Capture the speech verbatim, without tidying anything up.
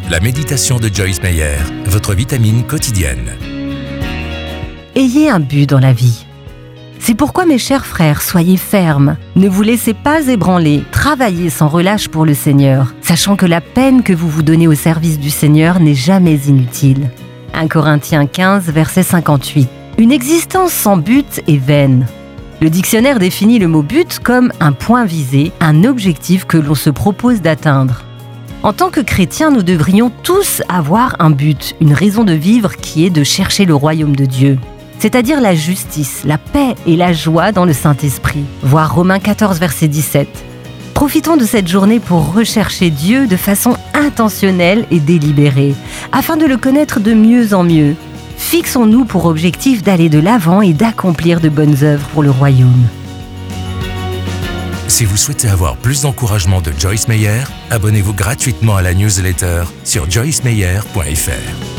La méditation de Joyce Meyer, votre vitamine quotidienne. Ayez un but dans la vie. C'est pourquoi, mes chers frères, soyez fermes. Ne vous laissez pas ébranler. Travaillez sans relâche pour le Seigneur, sachant que la peine que vous vous donnez au service du Seigneur n'est jamais inutile. un Corinthiens quinze, verset cinquante-huit. Une existence sans but est vaine. Le dictionnaire définit le mot but comme un point visé, un objectif que l'on se propose d'atteindre. En tant que chrétiens, nous devrions tous avoir un but, une raison de vivre qui est de chercher le royaume de Dieu, c'est-à-dire la justice, la paix et la joie dans le Saint-Esprit. Voir Romains quatorze, verset dix-sept. Profitons de cette journée pour rechercher Dieu de façon intentionnelle et délibérée, afin de le connaître de mieux en mieux. Fixons-nous pour objectif d'aller de l'avant et d'accomplir de bonnes œuvres pour le royaume. Si vous souhaitez avoir plus d'encouragement de Joyce Meyer, abonnez-vous gratuitement à la newsletter sur joyce meyer point f r.